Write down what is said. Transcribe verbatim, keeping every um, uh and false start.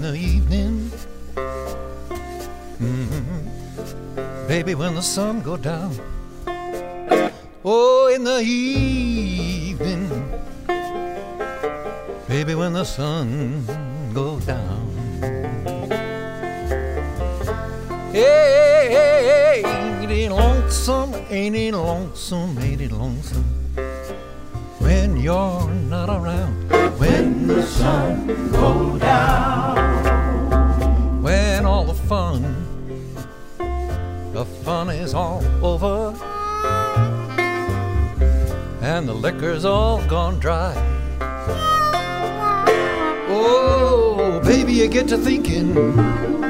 in the evening. Mm-hmm. Baby, when the sun go down. Oh, in the evening. Baby, when the sun go down. Hey, hey, hey, ain't it lonesome, ain't it lonesome, ain't it lonesome when you're not around. When the sun go down. When all the fun, the fun is all over, and the liquor's all gone dry. Oh, baby, you get to thinking,